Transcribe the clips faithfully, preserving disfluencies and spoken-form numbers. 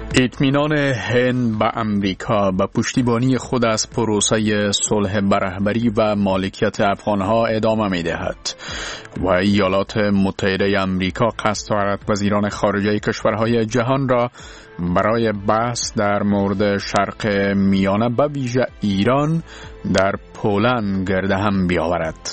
اطمینان هند به امریکا به پشتیبانی خود از پروسه صلح به رهبری و مالکیت افغانها ادامه می‌دهد و ایالات متحده امریکا قصد دارد وزیران خارجه کشورهای جهان را برای بحث در مورد شرق میانه به ویژه ایران در پولند گرد هم بیاورد.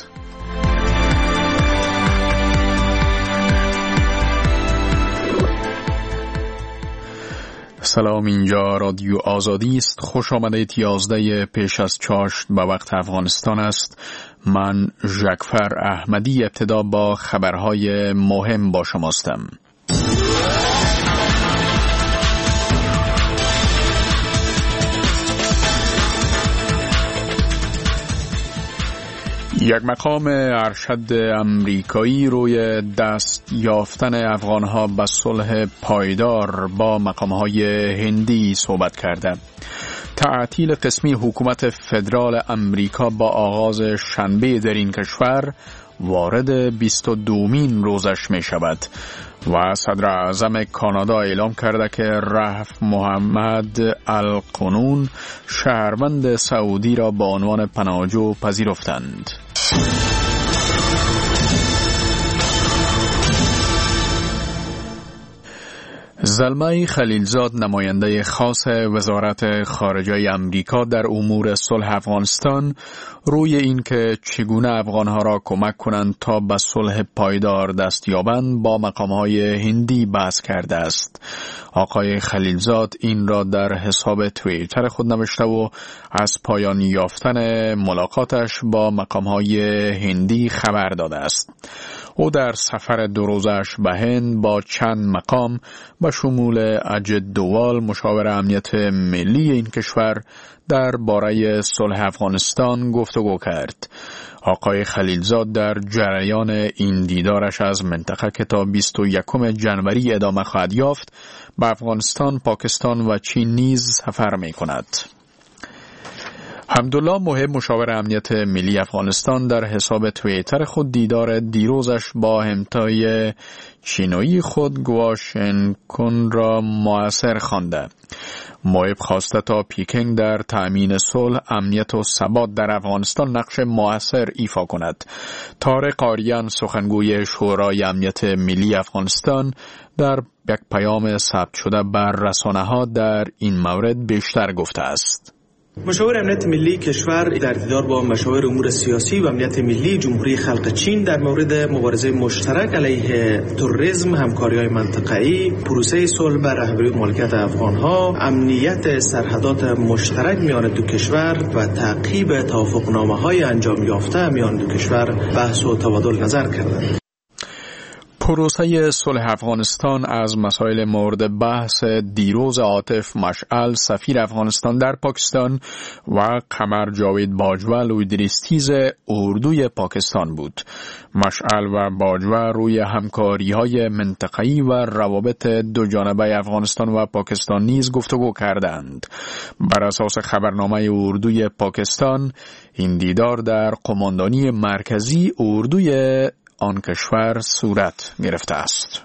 سلام، اینجا رادیو آزادی است. خوش آمدید. یازده پیش از چاشت به وقت افغانستان است. من ژکفر احمدی ابتدا با خبرهای مهم با شماستم. یک مقام ارشد امریکایی روی دست یافتن افغانها به صلح پایدار با مقامهای هندی صحبت کرده. تعطیل قسمی حکومت فدرال امریکا با آغاز شنبه در این کشور وارد بیست و دومین روزش می شود و صدر اعظم کانادا اعلام کرده که رفع محمد القانون شهروند سعودی را به عنوان پناهجو پذیرفتند. زلمه خلیلزاد، نماینده خاص وزارت خارجه امریکا در امور صلح افغانستان، روی این که چگونه افغانها را کمک کنند تا به صلح پایدار دست یابند با مقامهای هندی بحث کرده است. آقای خلیلزاد این را در حساب توییتر خود نوشته و از پایان یافتن ملاقاتش با مقامهای هندی خبر داده است. او در سفر دو روزش به هند با چند مقام به شمول اجد دوال، مشاور امنیت ملی این کشور، در باره صلح افغانستان گفتگو کرد. آقای خلیلزاد در جریان این دیدارش از منطقه که تا بیست و یکم جنوری ادامه خواهد یافت به افغانستان، پاکستان و چین نیز سفر می کند. حمدالله محب، مشاور امنیت ملی افغانستان، در حساب توییتر خود دیدار دیروزش با همتای چینایی خود گواشنکن را موثر خوانده. محب خواسته تا پیکنگ در تأمین صلح، امنیت و ثبات در افغانستان نقش موثر ایفا کند. طارق آریان، سخنگوی شورای امنیت ملی افغانستان، در یک پیام ثبت شده بر رسانه‌ها در این مورد بیشتر گفته است. مشاور امنیت ملی کشور در دیدار با مشاور امور سیاسی و امنیت ملی جمهوری خلق چین در مورد مبارزه مشترک علیه تروریسم، همکاری‌های منطقه‌ای، پروسه صلح بر رهبری مالکیت افغان‌ها، امنیت سرحدات مشترک میان دو کشور و تعقیب توافقنامه‌های انجام یافته میان دو کشور بحث و تبادل نظر کردند. پروسه صلح افغانستان از مسائل مورد بحث دیروز عاطف مشعل، سفیر افغانستان در پاکستان، و قمر جاوید باجوه، لویدریستیز اردوی پاکستان بود. مشعل و باجوه روی همکاری‌های منطقه‌ای و روابط دو جانبه افغانستان و پاکستان نیز گفتگو کردند. بر اساس خبرنامه اردوی پاکستان، این دیدار در قماندانی مرکزی اردوی آن کشور صورت گرفته است.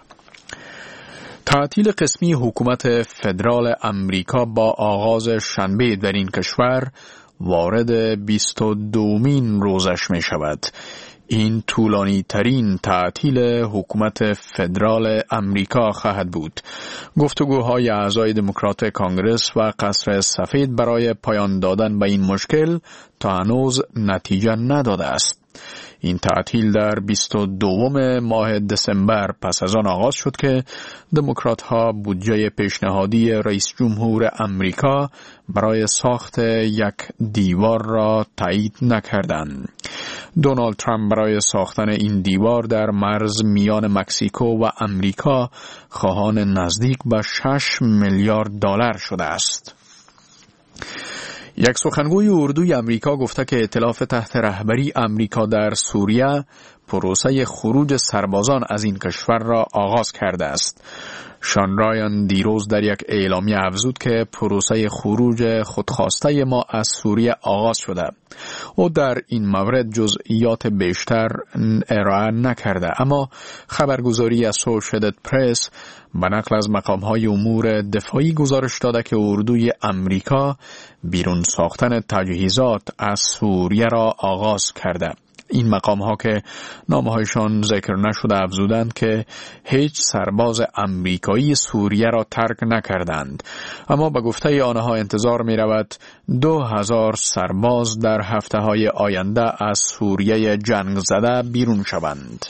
تعطیل قسمی حکومت فدرال امریکا با آغاز شنبه در این کشور وارد بیست و دومین روزش می شود. این طولانی ترین تعطیل حکومت فدرال امریکا خواهد بود. گفتگوهای اعضای دموکرات کانگرس و قصر سفید برای پایان دادن به این مشکل تا هنوز نتیجه نداده است. این تعطیل در بیست و دوم ماه دسامبر پس از آن آغاز شد که دموکرات ها بودجه پیشنهادی رئیس جمهور امریکا برای ساخت یک دیوار را تایید نکردند. دونالد ترامپ برای ساختن این دیوار در مرز میان مکزیکو و امریکا خواهان نزدیک به شش میلیارد دلار شده است. یک سخنگوی اردوی امریکا گفته که ائتلاف تحت رهبری امریکا در سوریه پروسه خروج سربازان از این کشور را آغاز کرده است. شان رایان دیروز در یک اعلامیه افزود که پروسه خروج خودخواسته ما از سوریه آغاز شده. او در این مورد جزئیات بیشتر ارائه نکرده، اما خبرگزاری اسوشییتد پرس به نقل از مقام‌های امور دفاعی گزارش داده که اردوی امریکا بیرون ساختن تجهیزات از سوریه را آغاز کرده. این مقام ها که نامهایشان ذکر نشده افزودند که هیچ سرباز امریکایی سوریه را ترک نکردند، اما به گفته آنها انتظار می رود دو هزار سرباز در هفته های آینده از سوریه جنگ زده بیرون شوند.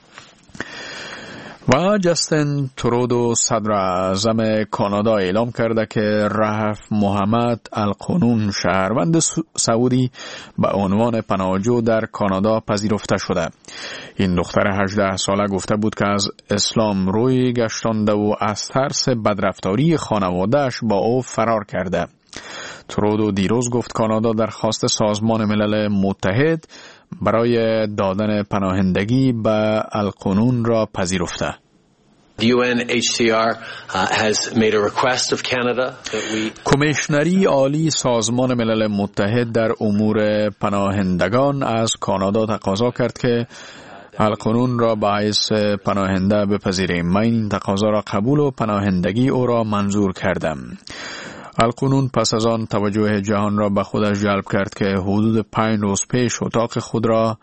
و جستین ترودو صدر اعظم کانادا اعلام کرده که رهف محمد القانون شهروند سعودی به عنوان پناهجو در کانادا پذیرفته شده. این دختر هجده ساله گفته بود که از اسلام روی گشتانده و از ترس بدرفتاری خانواده‌اش با او فرار کرده. ترودو دیروز گفت کانادا درخواست سازمان ملل متحد برای دادن پناهندگی به القانون را پذیرفته. U N H C R uh, has made a request of Canada that we کمیشنری عالی سازمان ملل متحد در امور پناهندگان از کانادا تقاضا کرد که القانون را به حیث پناهنده بپذیریم. من این تقاضا را قبول و پناهندگی او را منظور کردم. القانون پس از آن توجه جهان را به خودش جلب کرد که حدود پنج روز پیش اتاق خود را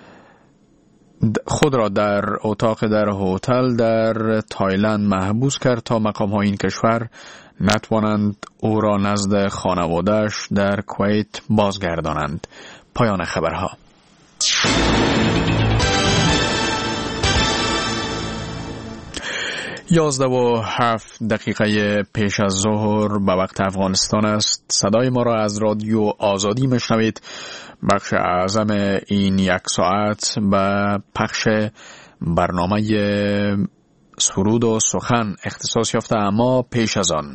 خود را در اتاق در هتل در تایلند محبوس کرد تا مقام‌های این کشور نتوانند او را نزد خانواده‌اش در کویت بازگردانند. پایان خبرها. یازده و هفت دقیقه پیش از ظهر به وقت افغانستان است. صدای ما را از رادیو آزادی میشنوید. بخش اعظم این یک ساعت به پخش برنامه سرود و سخن اختصاص یافته، اما پیش از آن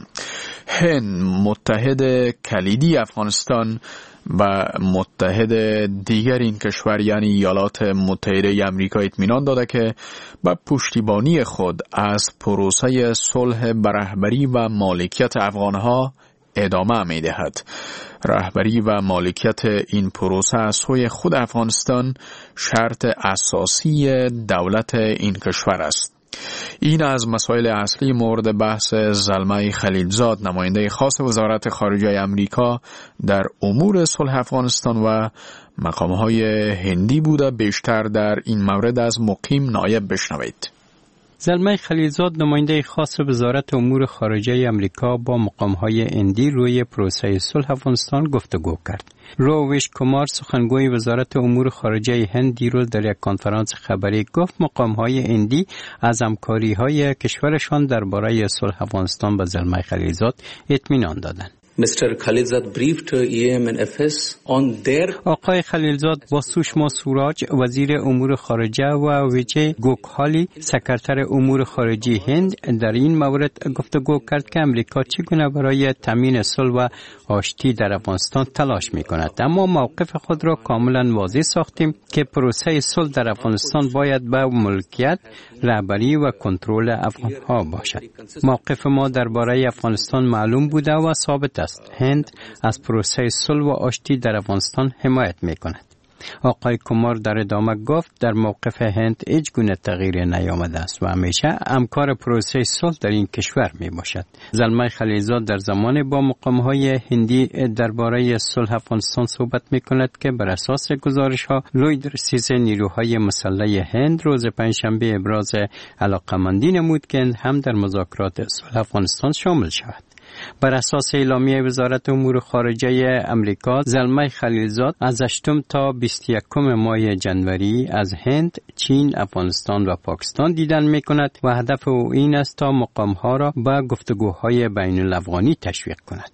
هند متحد کلیدی افغانستان و متحد دیگر این کشور یعنی ایالات متحده آمریکا اطمینان داده که با پشتیبانی خود از پروسه صلح به رهبری و مالکیت افغانها ادامه می دهد. رهبری و مالکیت این پروسه از سوی خود افغانستان شرط اساسی دولت این کشور است. این از مسائل اصلی مورد بحث زلمه خلیلزاد، نماینده خاص وزارت خارجه آمریکا در امور صلح افغانستان و مقام‌های هندی بوده. بیشتر در این مورد از مقیم نایب بشنوید. زلمه خلیلزاد نماینده خاص وزارت امور خارجه آمریکا با مقام‌های هندی روی پروسه صلح افغانستان گفتگو کرد. روویش کمار سخنگوی وزارت امور خارجه هند دیروز در یک کنفرانس خبری گفت مقام‌های هندی از همکاری‌های کشورشان درباره صلح افغانستان به زلمه خلیلزاد اطمینان دادند. Mister Khalilzad briefed E M N F S on their آقای خلیلزاد با سوشما سوراج وزیر امور خارجه و ویجی گوکهالی سکرتر امور خارجه هند در این مورد گفتگو کرد که امریکا چگونه برای تامین صلح و آشتی در افغانستان تلاش می کند. اما موقف خود را کاملا واضح ساختیم که پروسه صلح در افغانستان باید به ملکیت، رهبری و کنترل افغانها باشد. موقف ما درباره افغانستان معلوم بوده و ثابت است. هند از پروسه صلح و آشتی در افغانستان حمایت می کند. آقای کمار در ادامه گفت در موقف هند هیچ گونه تغییر نیامده است و همیشه همکار پروسه صلح در این کشور می باشد. زلمه خلیلزاد در زمان با مقام‌های هندی درباره صلح افغانستان صحبت می کند که بر اساس گزارش‌ها لوید رسیز نیروهای مسلح هند روز پنجشنبه ابراز علاقه‌مندی نمود که هم در مذاکرات صلح افغانستان شامل شود. بر اساس اعلامیه وزارت امور خارجه امریکا، زلمه خلیلزاد از هشتم تا بیست و یکم ماه جنوری از هند، چین، افغانستان و پاکستان دیدن می کند و هدف او این است تا مقامها را به گفتگوهای بین الافغانی تشویق کند.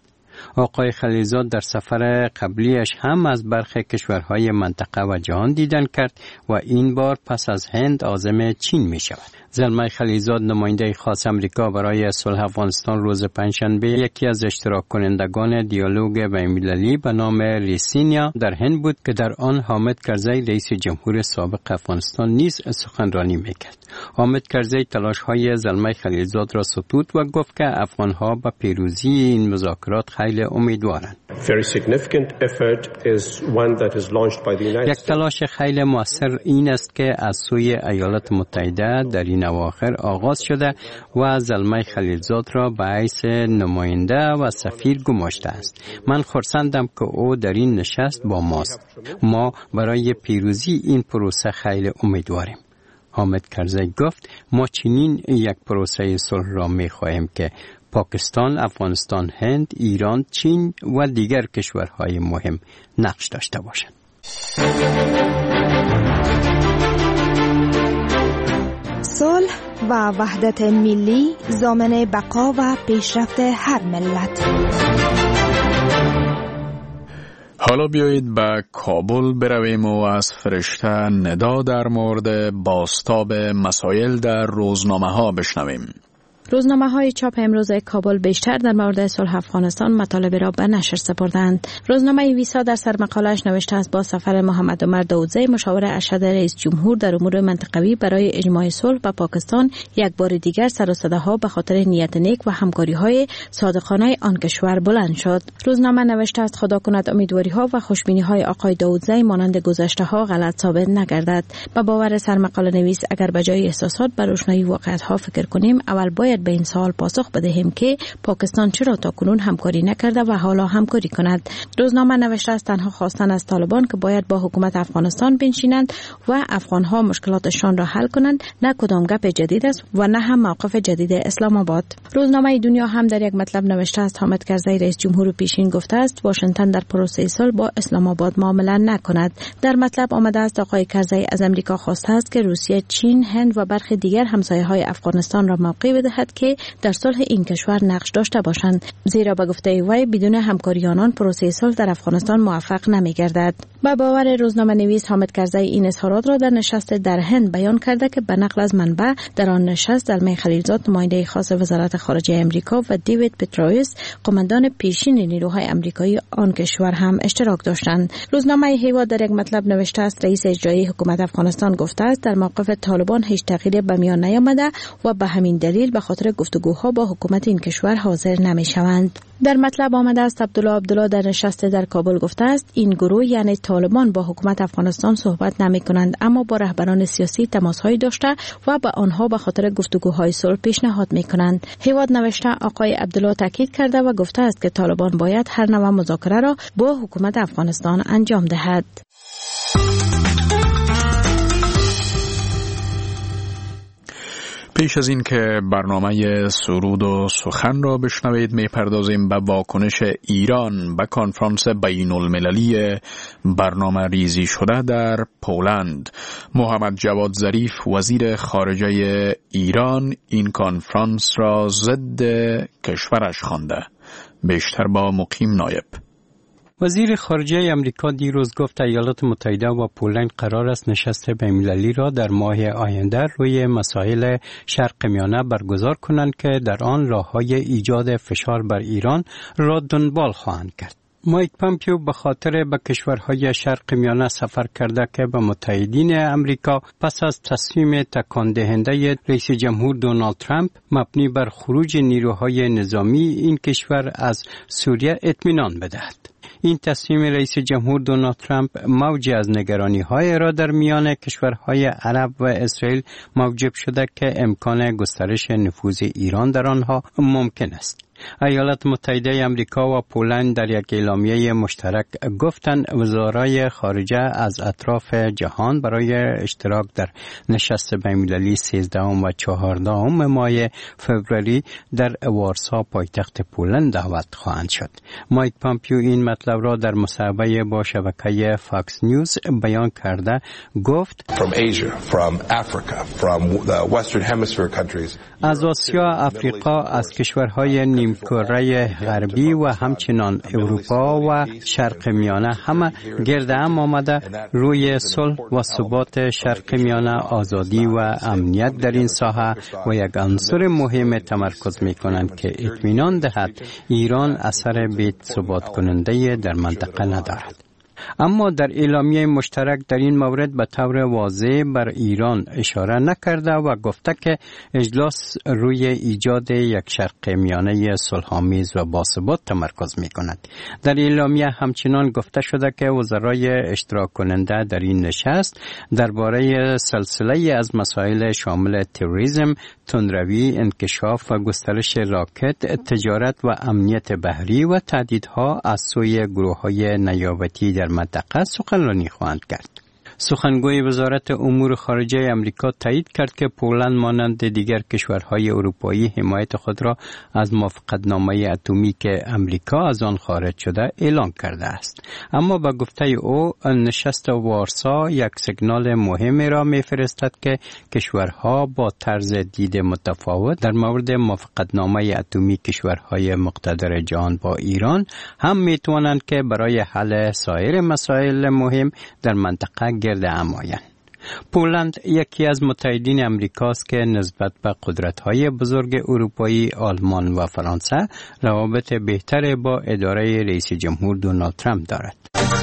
آقای خلیلزاد در سفر قبلیش هم از برخی کشورهای منطقه و جهان دیدن کرد و این بار پس از هند عازم چین می شود. زلمه خلیلزاد نماینده خاص امریکا برای صلح افغانستان روز پنجشنبه یکی از اشتراک کنندگان دیالوگ بین‌المللی به نام ریسینیا در هند بود که در آن حامد کرزی رئیس جمهور سابق افغانستان نیز سخنرانی میکرد. حامد کرزی تلاش‌های زلمه خلیلزاد را ستود و گفت که افغان‌ها به پیروزی این مذاکرات خیلی امیدوارند. یک تلاش خیلی مؤثر این است که از سوی ایالات متحده در این اواخر آغاز شده و زلمه خلیلزاد را به حیث نماینده و سفیر گماشته است. من خرسندم که او در این نشست با ماست. ما برای پیروزی این پروسه خیلی امیدواریم. حامد کرزی گفت ما چنین یک پروسه صلح را می خواهیم که پاکستان، افغانستان، هند، ایران، چین و دیگر کشورهای مهم نقش داشته باشند. صلح و وحدت ملی ضامن بقا و پیشرفت هر ملت. حالا بیایید به کابل برویم و از فرشته ندا در مورد بازتاب مسائل در روزنامه ها بشنویم. روزنامه های چاپ امروز کابل بیشتر در مورد صلح افغانستان مطالب را به نشر سپردند. روزنامه ویسا در سرمقاله‌اش نوشته است با سفر محمد عمر داودزی مشاور ارشد رئیس جمهور در امور منطقوی برای اجماع صلح با پاکستان یک بار دیگر سر و صداها به خاطر نیت نیک و همکاری‌های صادقانه آن کشور بلند شد. روزنامه نوشته است خدا کند امیدواری‌ها و خوشبینی‌های آقای داودزی مانند گذشته‌ها غلط ثابت نگردد. با باور سرمقاله نویس اگر به جای احساسات بر روشنایی واقعیت‌ها فکر کنیم اول باید به این سوال پاسخ بدهیم که پاکستان چرا تاکنون همکاری نکرده و حالا همکاری کند. روزنامه نوشته است تنها خواستن از طالبان که باید با حکومت افغانستان بنشینند و افغانها مشکلاتشان را حل کنند نه کدام گپ جدید است و نه هم موقف جدید اسلام آباد. روزنامه دنیا هم در یک مطلب نوشته است حامد کرزی رئیس جمهور پیشین گفته است واشنگتن در پروسه صلح با اسلام آباد معامله نکند. در مطلب آمده است آقای کرزی از امریکا خواسته است که روسیه، چین، هند و برخی دیگر همسایه‌های افغانستان را موقع بدهد که در صلح این کشور نقش داشته باشند، زیرا به گفته وی بدون همکاری آنان پروسه صلح در افغانستان موفق نمی‌گردد. با باور روزنامه نویس حامد کرزی این اظهارات را در نشست در هند بیان کرده که به نقل از منبع در آن نشست زلمه خلیلزاد نماینده خاص وزارت خارجه امریکا و دیوید پترویس قماندان پیشین نیروهای آمریکایی آن کشور هم اشتراک داشتند. روزنامه هیوا در یک مطلب نوشته است رئیس اجرایی حکومت افغانستان گفته است در موقف طالبان هیچ تغییری به میان نیامده و به همین دلیل به خاطر گفتگوها با حکومت این کشور حاضر نمی‌شوند. در مطلب آمده است عبدالله عبدالله در نشست در کابل گفته است این گروه یعنی طالبان با حکومت افغانستان صحبت نمی کنند اما با رهبران سیاسی تماس‌هایی داشته و با آنها به خاطر گفتگوهای صلح پیشنهاد می کنند. هیواد نوشته آقای عبدالله تاکید کرده و گفته است که طالبان باید هر نوع مذاکره را با حکومت افغانستان انجام دهد. پیش از این که برنامه سرود و سخن را بشنوید میپردازیم به واکنش ایران به کنفرانس بین المللی برنامه ریزی شده در پولند. محمد جواد ظریف وزیر خارجه ایران این کنفرانس را ضد کشورش خوانده. بیشتر با مقیم نایب. وزیر خارجه امریکا دیروز گفت ایالات متحده و پولند قرار است نشست بین‌المللی را در ماه آینده روی مسائل شرق میانه برگزار کنند که در آن راه‌های ایجاد فشار بر ایران را دنبال خواهند کرد. مایک پامپیو به خاطر به کشورهای شرق میانه سفر کرده که به متحدین امریکا پس از تصمیم تکان دهنده رئیس جمهور دونالد ترامپ مبنی بر خروج نیروهای نظامی این کشور از سوریه اطمینان بدهد. این تصمیم رئیس جمهور دونالد ترامپ موج از نگرانی‌های را در میان کشورهای عرب و اسرائیل موجب شده که امکان گسترش نفوذ ایران در آنها ممکن است. ایالات متحده آمریکا و پولند در یک اعلامیه مشترک گفتند وزرای خارجه از اطراف جهان برای اشتراک در نشست بین‌المللی سیزدهم و چهاردهم ماه فوریه در وارسا پایتخت پولند دعوت خواهند شد. مایک پامپیو این مطلب را در مصاحبه با شبکه فاکس نیوز بیان کرده گفت from Asia, from Africa, from the Western Hemisphere countries. از آسیا، افریقا، از کشورهای نیم نیم کره غربی و همچنان اروپا و شرق میانه همه گرد هم آمده روی صلح و ثبات شرق میانه، آزادی و امنیت در این ساحه و یک عنصر مهم تمرکز می کنند که اطمینان دهد ایران اثر بی ثبات کننده در منطقه ندارد. اما در اعلامیه مشترک در این مورد به طور واضح بر ایران اشاره نکرده و گفته که اجلاس روی ایجاد یک شرق میانه صلح‌آمیز و باثبات تمرکز می کند. در اعلامیه همچنان گفته شده که وزرای اشتراک کننده در این نشست درباره سلسله از مسائل شامل تروریسم، تندروی، انکشاف و گسترش راکت، تجارت و امنیت بحری و تهدیدها از سوی گروه‌های نیابتی در منطقه سخنرانی خواهند کرد. سخنگوی وزارت امور خارجه امریکا تایید کرد که پولند مانند دیگر کشورهای اروپایی حمایت خود را از موافقتنامه اتمی که امریکا از آن خارج شده اعلان کرده است. اما به گفته او نشست وارسا یک سیگنال مهم را می‌فرستد که کشورها با طرز دید متفاوت در مورد موافقتنامه اتمی کشورهای مقتدر جهان با ایران هم می‌توانند که برای حل سایر مسائل مهم در منطقه گرد هم آیند. پولند یکی از متحدین امریکاست که نسبت به قدرت‌های بزرگ اروپایی، آلمان و فرانسه روابط بهتر با اداره رئیس جمهور دونالد ترامپ دارد.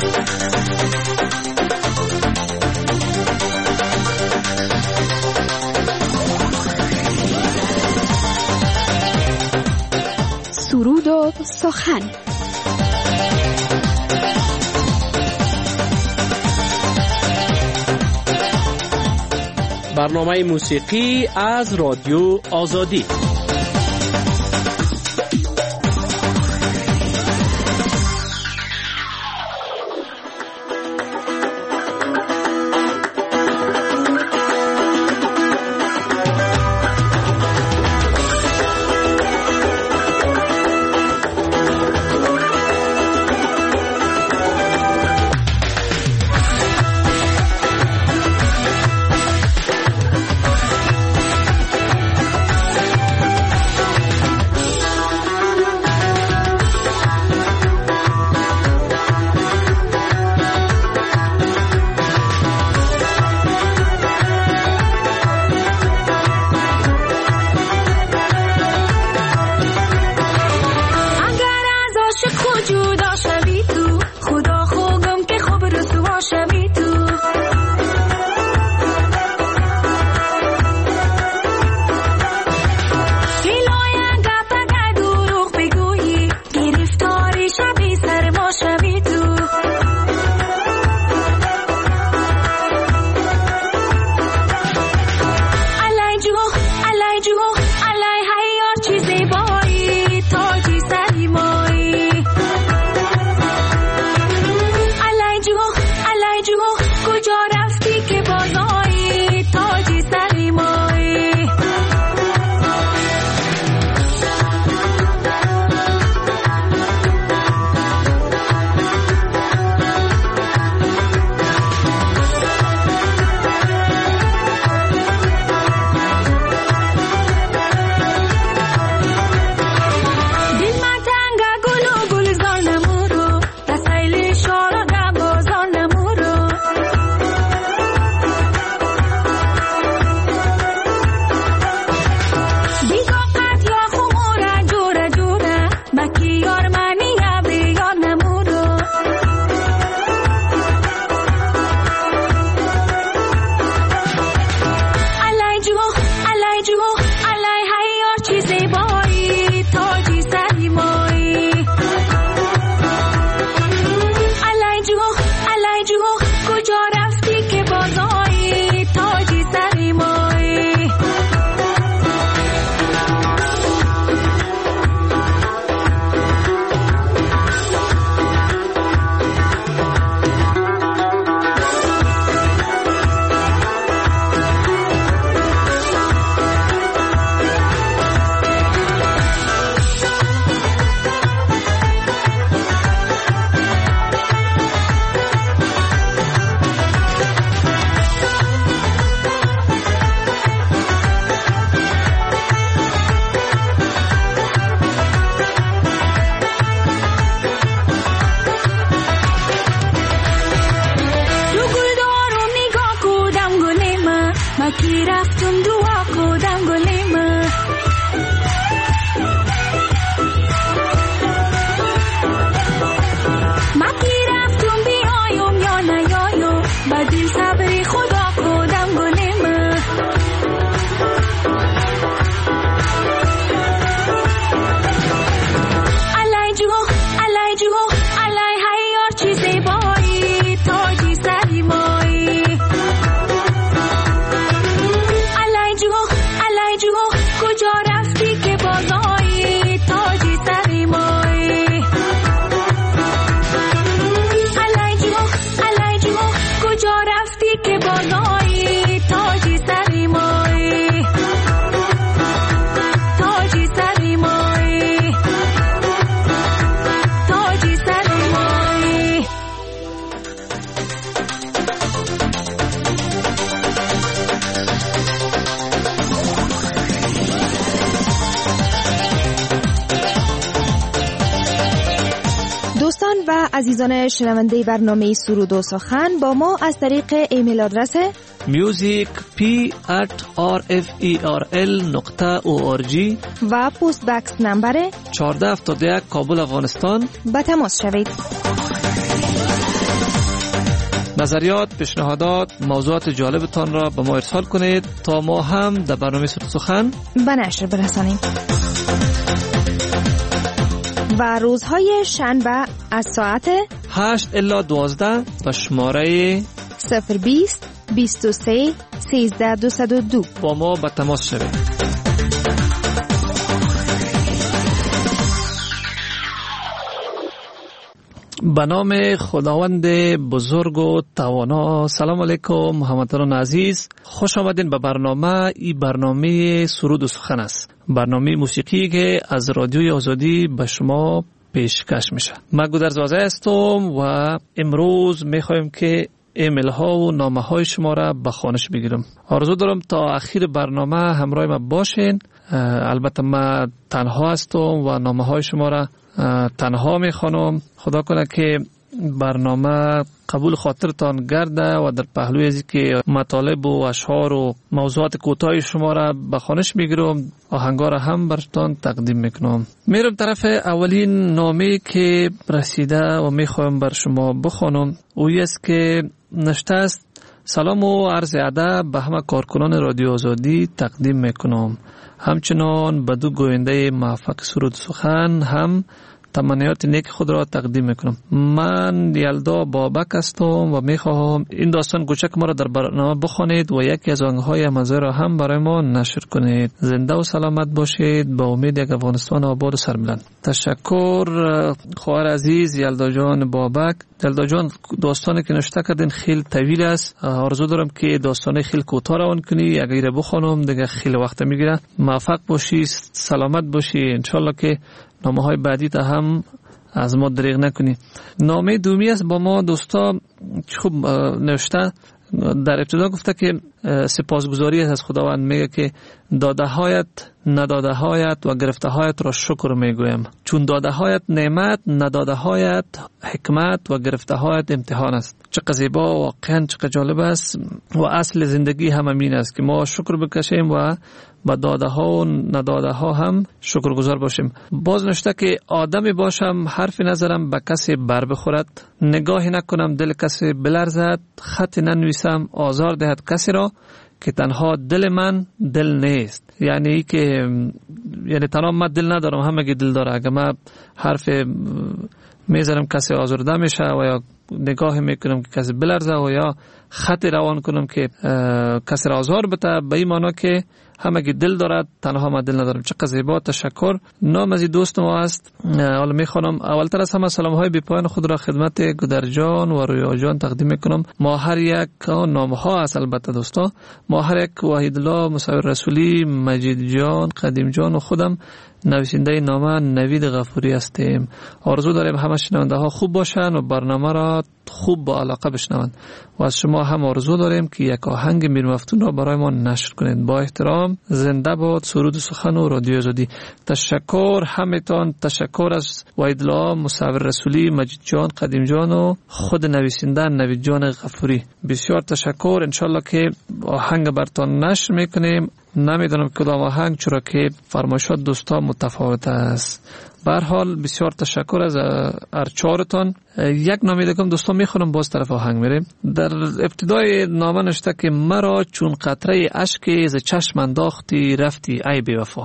سرود و سخن. برنامه موسیقی از رادیو آزادی. و عزیزان شنونده برنامه سرود و سخن با ما از طریق ایمیل آدرس music p at r f e r l نقطه او آر جی و پست بکس نمبر چهارده هفتاد و یک کابل افغانستان به تماس شوید. نظریات، پیشنهادات، موضوعات جالبتان را به ما ارسال کنید تا ما هم در برنامه سرود و سخن به نشر برسانیم. و روزهای شنبه از ساعت هشت الی دوازده به شماره صفر بیست بیست و سه سیزده دویست و دو با ما به تماس شوید. به نام خداوند بزرگ و توانا. سلام علیکم محمدان عزیز، خوش آمدین به برنامه. این برنامه سرود و سخن است، برنامه موسیقی که از رادیوی آزادی به شما پیشکش میشه. من گودرز وازه هستم و امروز میخوایم که ایمیل ها و نامه های شما را به خوانش بگیرم. آرزو دارم تا اخیر برنامه همراه ما باشین. البته من تنها هستم و نامه های شما را تنها میخوانم. خدا کنه که برنامه قبول خاطرتان گرده و در پهلوی ازی که مطالب و اشعار و موضوعات کوتاه شما را به خوانش میگیرم، آهنگا را هم برتان تقدیم میکنم. میرم طرف اولین نامه که رسیده و میخوایم بر شما بخوانم. اوی است که نشته است: سلام و عرض ادب به همه کارکنان رادیو آزادی تقدیم میکنم. همچنان به دو گوینده موفق سرود سخن هم تمنیات نیک خود را تقدیم میکنم. من یلدا بابک هستم و میخواهم این داستان کوچک ما را در برنامه بخوانید و یکی از آهنگ‌های مزه را هم برای ما نشر کنید. زنده و سلامت باشید. با امید یک افغانستان آباد و سربلند. تشکر خواهر عزیز یلدا جان بابک. یلدا جان، داستانی که نوشته کردین خیلی طویل است. آرزو دارم که داستان خیلی کوتاه روان کنی. اگر بخوانم دیگه خیلی وقت میگیره. موفق باشی، سلامت باشی. ان شاء الله که نامه های بعدی تا هم از ما دریغ نکنی. نامه دومی است با ما دوستا خوب نوشته. در ابتدا گفته که سپاسگزاری از خداوند، میگه که داده هایت نداده هایت و گرفته هایت را شکر میگویم، چون داده هایت نعمت، نداده هایت حکمت و گرفته هایت امتحان است. چقدر زیبا، واقعا چقدر جالب است. و اصل زندگی هم همین است که ما شکر بکشیم و با داده ها و نداده ها هم شکرگزار باشیم. باز نوشته که آدمی باشم حرفی نظرم به کسی بر بخورد، نگاهی نکنم دل کسی بلرزد، خطی ننویسم آزار دهد کسی را که تنها دل من دل نیست. یعنی که یعنی تنها من دل ندارم، همه دل داره. اگه من حرف میزنم کسی آزرده میشه و یا نگاه میکنم که کسی بلرزه و یا خط روان کنم که کسی را آزار بده، به این معنی که همه که دل دارد تنها من دل ندارم. چقدر زیبا. تشکر. نام از دوست ما است. حالا میخوانم. اولتر از همه سلام های بی پایان خود را خدمت گودر جان و رویا جان تقدیم میکنم. ما هر یک نام ها است البته دوستا. ما هر یک وحید الله، مصور رسولی، مجید جان، قدیم جان و خودم نویسنده نامه نوید غفوری هستیم. آرزو داریم همه شنونده ها خوب باشن و برنامه را خوب با علاقه بشنوند. و از شما هم آرزو داریم که یک آهنگ میر مفتون را برای ما نشر کنید. با احترام، زنده باد سرود و سخن و رادیو آزادی. تشکر همتان. تشکر از وحید الله، مصور رسولی، مجید جان، قدیم جان و خود نویسنده نوید جان غفوری. بسیار تشکر. انشالله که آهنگ برتان نشر میکنیم. نمیدونم کدام آهنگ، چرا که فرمایشات دوستا متفاوت است. به هر حال بسیار تشکر از ارچارتان. یک نامه دیگه دوستان میخونم، باز طرف آهنگ میریم. در ابتدای نامه نوشته که مرا چون قطره اشک ز چشم انداختی رفتی ای بی وفا.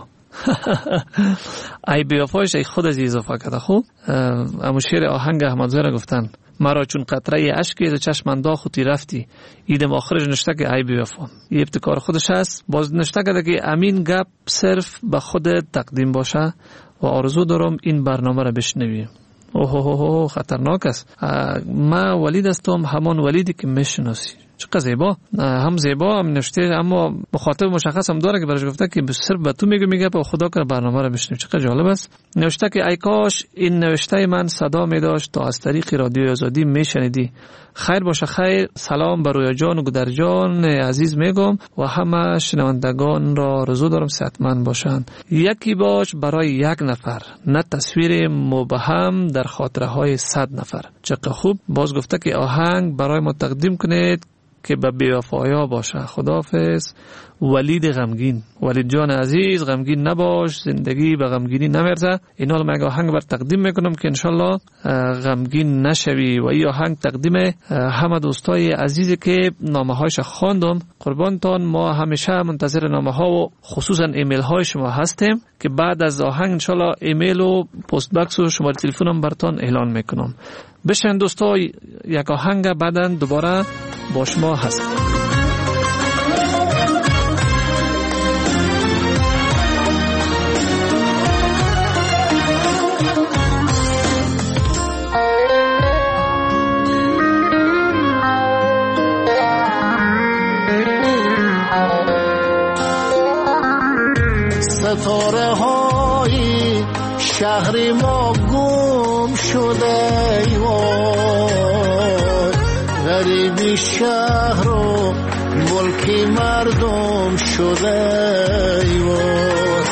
ای بی وفایش ای خود از اضافه کرده. خوب امو شعر آهنگ احمد زاهر گفتن مرا چون قطره اشک ز چشم انداختی رفتی. ایدم آخرش نوشته که ای بی وفا. این ابتکار خودش است. باز نوشته کرده که امین گپ صرف به خود تقدیم باشه و آرزو دارم این برنامه را بشنوی. اوه اوه اوه خطرناک است. من ولید هستم، همان ولیدی که میشناسی. چقدر زیبا، هم زیبا هم نوشته، اما مخاطب مشخص هم داره که برش گفته که صرف به تو میگه میگه خدا کنه برنامه رو بشنویم. چقدر جالب است. نوشته که ای کاش این نوشته من صدا می داشت تا از طریق رادیو آزادی میشنیدی. خیر باشه خیر. سلام بر رویا جان و گودر جان عزیز میگم و همه شنوندگان را آرزو دارم صحتمند باشند. یکی باش برای یک نفر، نه تصویر مبهم در خاطره های صد نفر. چقدر خوب. باز گفته که آهنگ برای ما تقدیم کنید که به بی‌وفایا باشه. خداحافظ. ولید غمگین. ولید جان عزیز غمگین نباش، زندگی به غمگینی نمیرزه. این حال من آهنگ بر تقدیم میکنم که انشالله غمگین نشوی و این آهنگ تقدیم همه دوستای عزیزی که نامه هایش خواندم. قربانتان، ما همیشه منتظر نامه ها و خصوصا ایمیل های شما هستیم که بعد از آهنگ انشالله ایمیل و پست باکس و شماره تلفنم براتون اعلان میکنم. بشن دوستا، یک آهنگ بعداً دوباره با شما هست. ستاره های شهر ما گم شده ای وای، غریبی شهر و ملک مردم شده ای وای،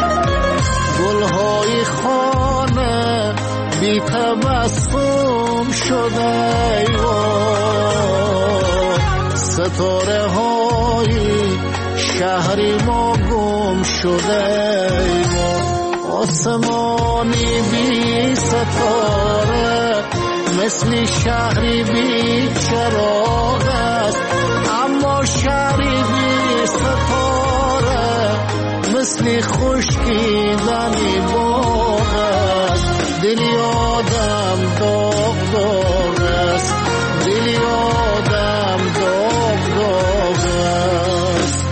گلهای خانه بی تبسم شده ای وای، ستاره های شهر ما گم شده ای وای، آسمانی بی ستاره مثل شهری بی چراغ است، اما شهری بی ستاره مثل خشکیدنی باغ است، دلی آدم داغ داغ است، دلی آدم داغ داغ است.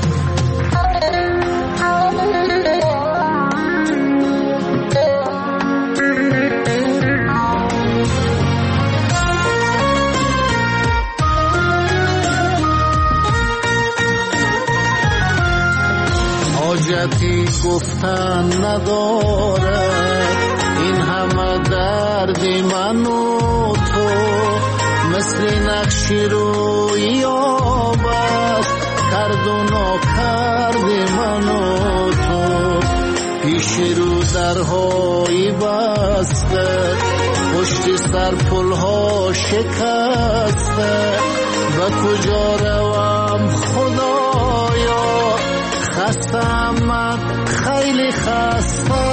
حاجتی گفتن ندارد این همه دردی من و تو، مثل نقشی روی آب است کرد و ناکرد من و تو، پیش رو درهایی بسته پشت سر پلها شکسته، به کجا روم خدایا خستم من خیلی خسته،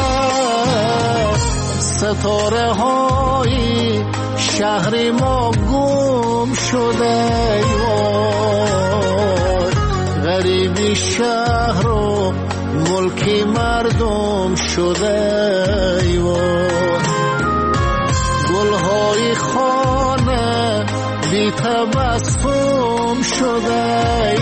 ستاره های شهر ما گم شده ای وای، غریبی شهر و ملک مردم شده ای وای، گلهای خانه بی تبسم شده ای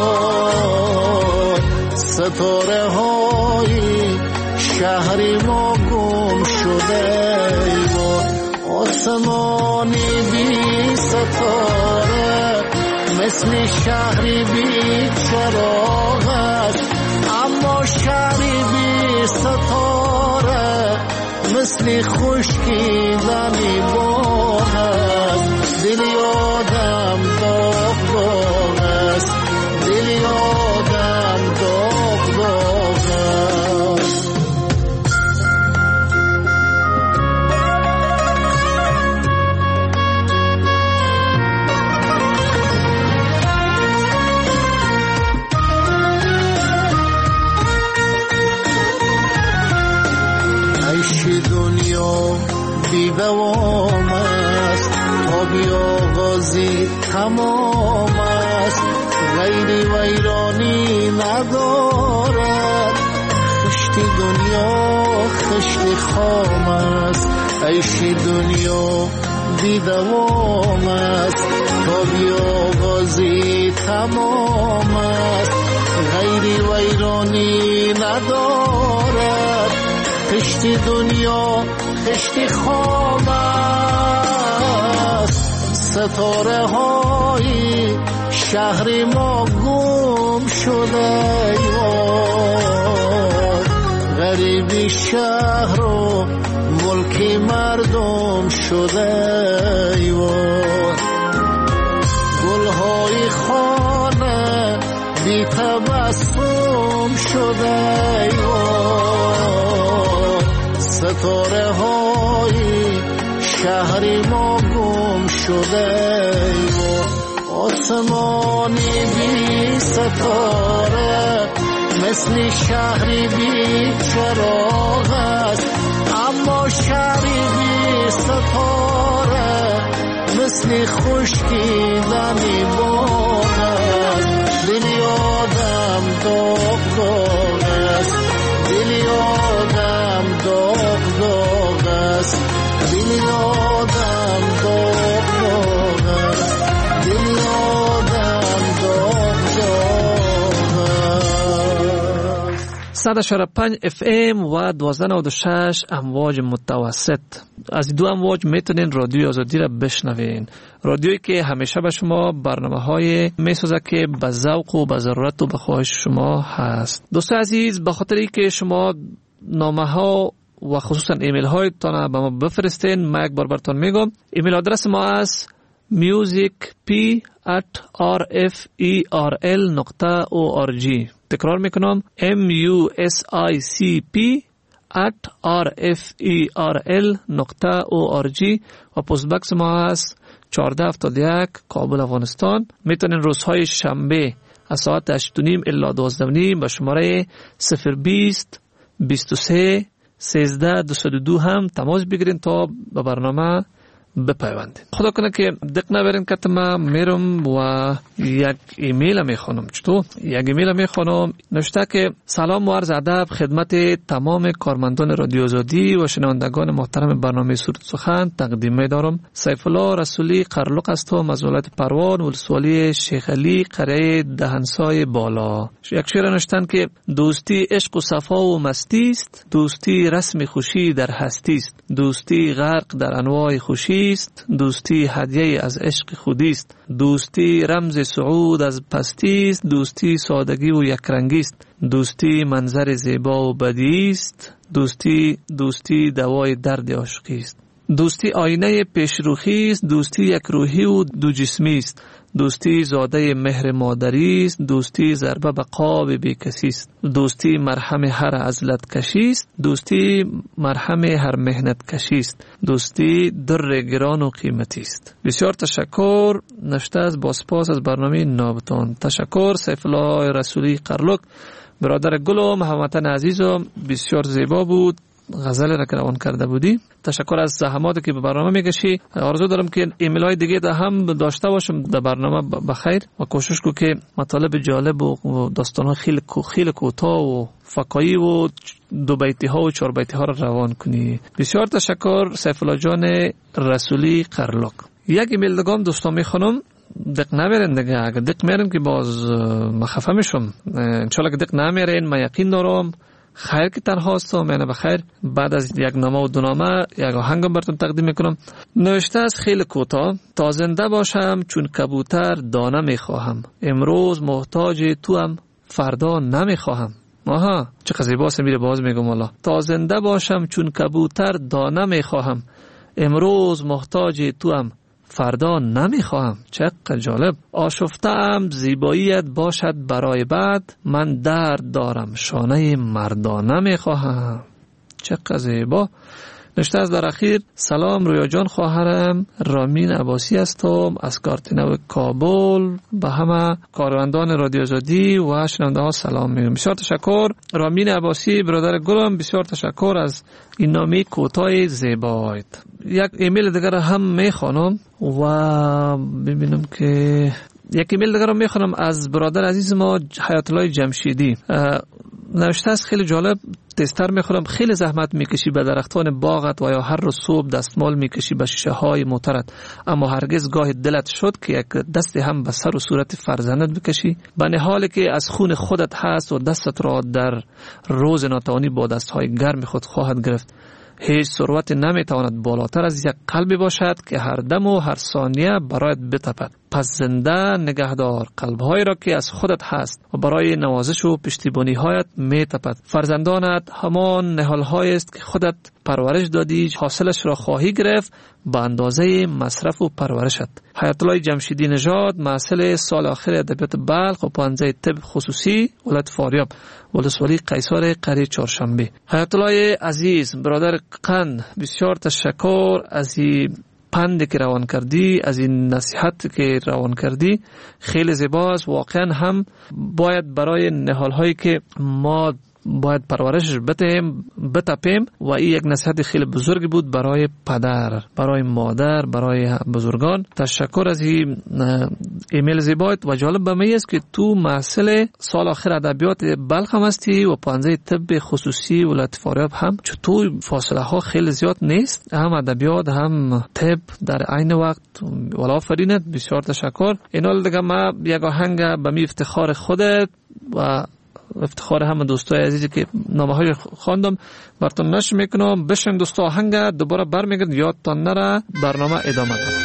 وای، ستاره های شهر ما گم شده ای وای، آسمانی بی ستاره مثل شهری بی چراغ است، اما شهری بی ستاره مثل خشکیدنی باغ است، دلی آدم داغ داغ است، دلی آدم داغ داغ است. دنیا بی دوام است، تا بی آغازی تمام است، غیری ویرانی ندارد، خشتی دنیا خشت خام است، عیشی دنیا بی دوام است، تا بی آغازی تمام است، غیری ویرانی ندارد، خشتی دنیا خشتی خام است، ستاره های شهر ما گم شده ایوان غریبی شهر و ملک مردم شده ایوان گلهای خانه بی تبسم شده ایوان ستاره های شهر ما گم شده ایوان آسمانی بی ستاره مثل شهری بی چراغ است اما شهری بی ستاره مثل خشکیدنی باغ است دلی آدم داغ داغ است دلی آدم داغ داغ است دلی آدم داغ داغ است دلی آدم داغ داغ است. صد و چهار و پنج اف ام و دوازده و نود و شش امواج متوسط. از دو امواج میتونین رادیوی آزادی را بشنوین. رادیویی که همیشه به شما برنامه های میسازه که به ذوق و به ضرورت و به خواهش شما هست. دوستان عزیز، به خاطری که شما نامه ها و خصوصا ایمیل هایتان به ما بفرستین، ما یک بار براتون میگم. ایمیل آدرس ما است musicp at rferl نقطه org. تکرار میکنم musicp at rferl نقطه org و پست بکس ما هست چهارده هفتاد و یک کابل افغانستان. میتونین روزهای شنبه از ساعت هشت و نیم الی دوازده و نیم به شماره صفر بیست بیست و سه سیزده دویست و دو هم تماس بگیرین تا به برنامه بپیوندین. خدا کنه که دق نبرین که ما میرم و یک ایمیل میخونم. چطور؟ یک ایمیل میخونم نوشته که سلام و عرض ادب خدمت تمام کارمندان رادیو آزادی و شنوندگان محترم برنامه سرود سخن تقدیم می‌دارم. سیف الله رسولی قرلق هستم از ولایت پروان ولسوالی شیخ علی قریه دهنسای بالا. یک شعر نوشتن که دوستی عشق و صفا و مستی است، دوستی رسم خوشی در هستی است، دوستی غرق در انواع خوشی است، دوستی هدیه از عشق خودی است، دوستی رمز صعود از پستی است، دوستی سادگی و یکرنگی است، دوستی منظر زیبا و بدی است، دوستی دوستی دوای درد عاشقی است، دوستی آینه پیشروخی است، دوستی یک روحی و دو جسمی است، دوستی زاده مهر مادری است، دوستی ضربه به قاب بی کسی است، دوستی مرهم هر عزلت کشی است، دوستی مرهم هر مهنت کشی است، دوستی در گران و قیمتی است. بسیار تشکر. نوشته از با سپاس از برنامه نابتان. تشکر سیف الله رسولی قرلک. برادر گل و محمد عزیز و بسیار زیبا بود. غزل را که روان کرده بودی. تشکر از زحماتی که به برنامه میکشی. آرزو دارم که ایمیل های دیگه ده هم داشته باشم در برنامه بخیر و کوشش کو که مطالب جالب و داستان ها خیلی خیلی کوتاه و فکایی و دو بیتی ها و چهار بیتی ها را روان کنی. بسیار تشکر سیف الله جان رسولی قرلک. یک ایمیل دیگه هم دوستان میخونم. دق نمیرین دیگه. اگه دق میرین که باز مخفه میشم. انشالله که دق نمیرین من یقین دارم خیر که تنها هستم. یعنی بخیر. بعد از یک نامه و دو نامه یک آهنگم براتون تقدیم میکنم. نوشته از خیلی کوتاه. تا زنده باشم چون کبوتر دانه میخواهم، امروز محتاج تو هم فردا نمیخواهم. آها چه زیباست. میره باز میگم والا. تا زنده باشم چون کبوتر دانه میخواهم، امروز محتاج تو هم فردا نمیخواهم. چقدر جالب. آشفته‌ام زیباییت باشد برای بعد، من درد دارم شانه مردانه میخواهم. چقدر زیبا. نوشته از در اخیر. سلام رویا جان، خواهرم رامین عباسی هستم از کارتنو کابل. به همه کارمندان رادیو آزادی و شنونده ها سلام میگم. بسیار تشکر رامین عباسی برادر گلم. بسیار تشکر از این نامه کوتاه زیبایت. یک ایمیل دیگر هم میخوانم و ببینم که یک ایمیل دیگر هم میخوانم از برادر عزیز ما حیات الله جمشیدی. نوشته است خیلی جالب. تستر میخورم خیلی زحمت میکشی به درختان باغت و یا هر روز صبح دستمال میکشی به شیشه های موترت، اما هرگز گاه دلت شد که یک دست هم به سر و صورت فرزندت بکشی، به حالی که از خون خودت هست و دستت را در روز ناتوانی با دستهای گرم خود خواهد گرفت. هیچ ثروت نمیتواند بالاتر از یک قلبی باشد که هر دم و هر ثانیه برایت بتپد. پس زنده نگهدار قلبهایی را که از خودت هست و برای نوازش و پشتیبانی هایت می تپد. فرزندانت همان نهالهایی است که خودت پرورش دادی، حاصلش را خواهی گرفت به اندازه مصرف و پرورشت. حیات الله جمشیدی نژاد، محصل سال آخر ادبیات بلخ و پانزده طب خصوصی ولایت فاریاب، ولسوالی قیصر قریه چهارشنبه. حیات الله عزیز برادر قند، بسیار تشکر از این پند که روان کردی، از این نصیحت که روان کردی، خیلی زیباست. واقعا هم باید برای نهال هایی که ما باید پرورشش بتیم بتپیم و این یک نصیحت خیلی بزرگی بود برای پدر، برای مادر، برای بزرگان. تشکر از این ایمیل زیبایت و جالب به من است که تو محصل سال آخر ادبیات بلخ هم هستی و پانزده طب خصوصی ولایت فاریاب هم. چطور فاصله ها خیلی زیاد نیست، هم ادبیات هم طب در عین وقت. والا فرینت بسیار تشکر. اینال دیگه ما یک آهنگ به می افتخار خودت و افتخار همه دوستای عزیزی که نامه های خواندم براتون نشر میکنم. بشن دوستا آهنگ دوباره برمیگرد، یادتان نره. برنامه ادامه داره.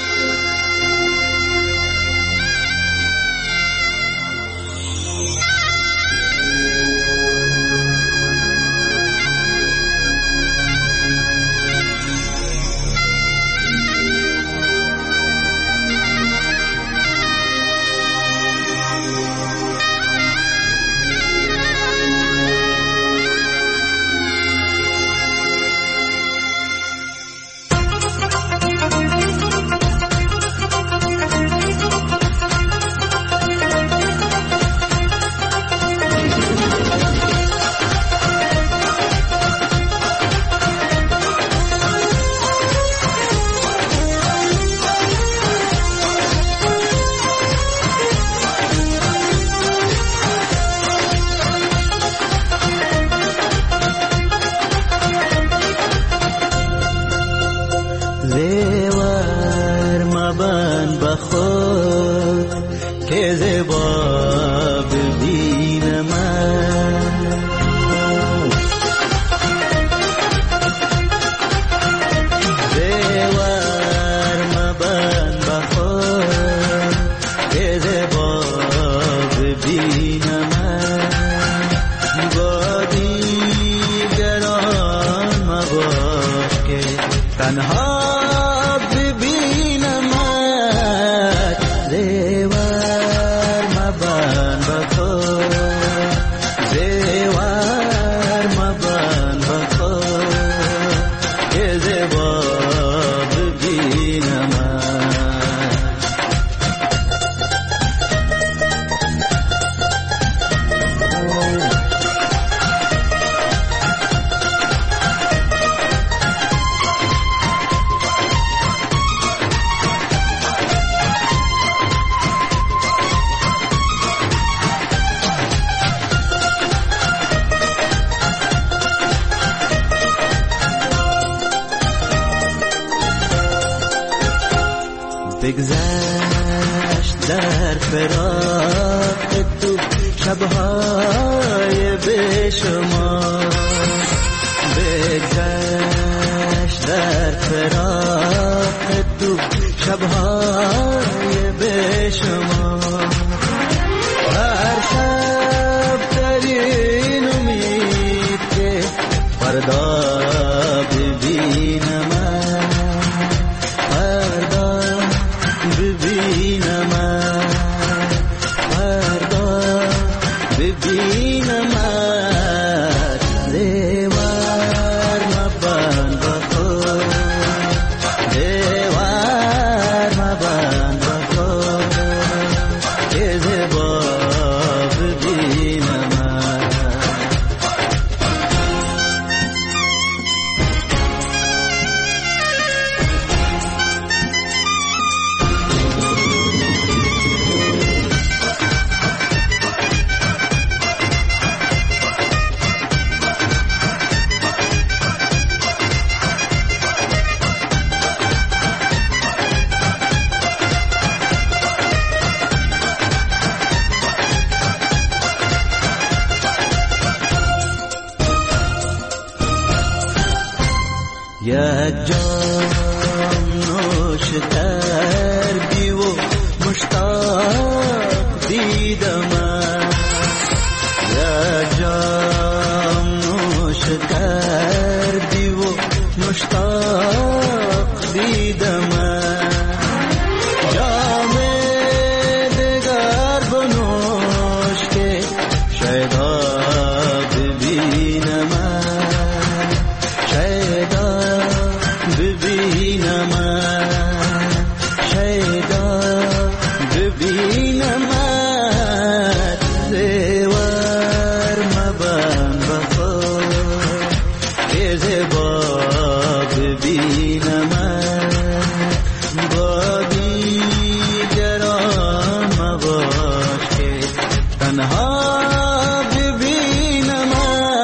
بگذشت در فراق تو شبهای بیشمار، بگذشت در فراق تو شبهای بیشمار. هر شب ترین امید که فردا ببینم، یک جام نوش کردی و مشتاق دیدم، یک جام نوش کردی و مشتاق دیدم، جام دگر بنوش که شاید ببینم، شاید ببینم، شاید ببینم، زیور مبن بخور که زیبا ببینم، با دیگران مباش که تنها ببینم،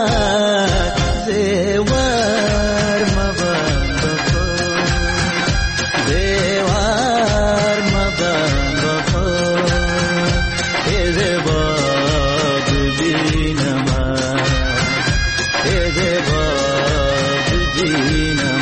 زیور مبن بخور، زیور مبن بخور که زیبا ببینم، که زیبا ببینم.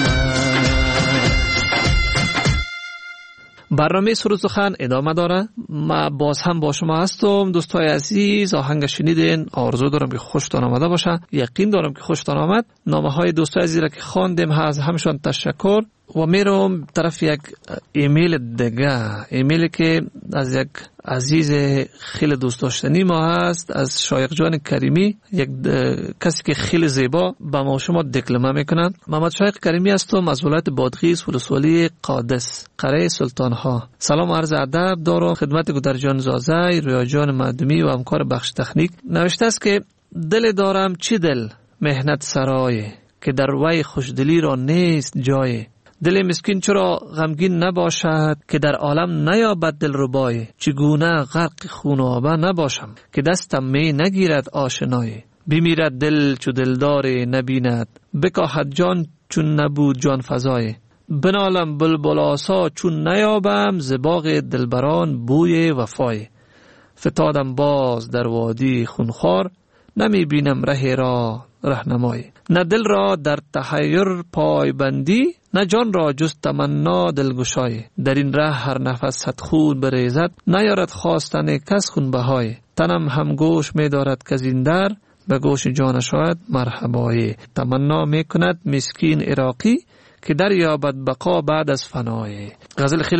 برنامه سرود سخن ادامه داره. ما باز هم با شما هستم. دوستای عزیز، آهنگ شنیدین، آرزو دارم که خوشتان آمده باشه، یقین دارم که خوشتان آمد. نامه های دوستای عزیز را که خواندیم از همشان تشکر و میرم طرف یک ایمیل دیگه، ایمیلی که از یک عزیز خیلی دوست داشتنی ما هست، از شایق جان کریمی، یک کسی که خیلی زیبا با ما شما دکلمه میکنن. محمد شایق کریمی هستم از ولایت بادغیس، ولسوالی قادس، قره سلطان ها. سلام عرض ادب دارم خدمت گودر جان زازای، رویا جان مردمی و همکار بخش تکنیک. نوشته است که دل دارم چی دل مهنت سرای، که در وی خوشدلی را نیست جای. دل مسکین چرا غمگین نباشد، که در عالم نیابد دل ربای. چگونه غرق خونابه نباشم، که دستم می نگیرد آشنای. بمیرد دل چو دلدار نبیند، بکاهد جان چون نبود جان فزای. بنالم بلبل آسا چون نیابم، ز باغ دلبران بوی وفای. فتادم باز در وادی خونخوار، نمی بینم ره را رهنمای. نه دل را در تحیر پای بندی، نه جان را جز تمنا دلگشای. در این ره هر نفس صد خون بریزد، نیارد خواستن کس خون بهای. تنم هم گوش می دارد که این در، به گوش جان شاید مرحبای. تمنا می کند مسکین عراقی، که در یابد بقا بعد از فنای. غزل خیلی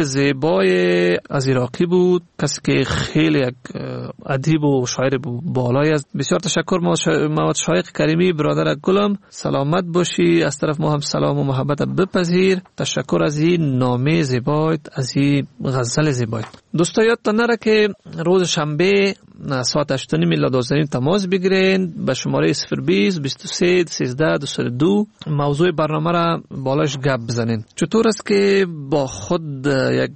زیبای از عراقی بود، کسی که خیلی یک ادیب و شاعر بالایی است. بسیار تشکر محمد شایق کریمی برادر گلم، سلامت باشی. از طرف ما هم سلام و محبت بپذیر. تشکر از این نامه زیبایت، از این غزل زیبایت. دوستا یادتان نره که روز شنبه ساعت هشت و نیم الی دوازده تماس بگیرین به شماره صفر بیست بیست و سه سیزده دویست و دو. موضوع برنامه را بالاش گپ بزنین. چطور است که با خود یک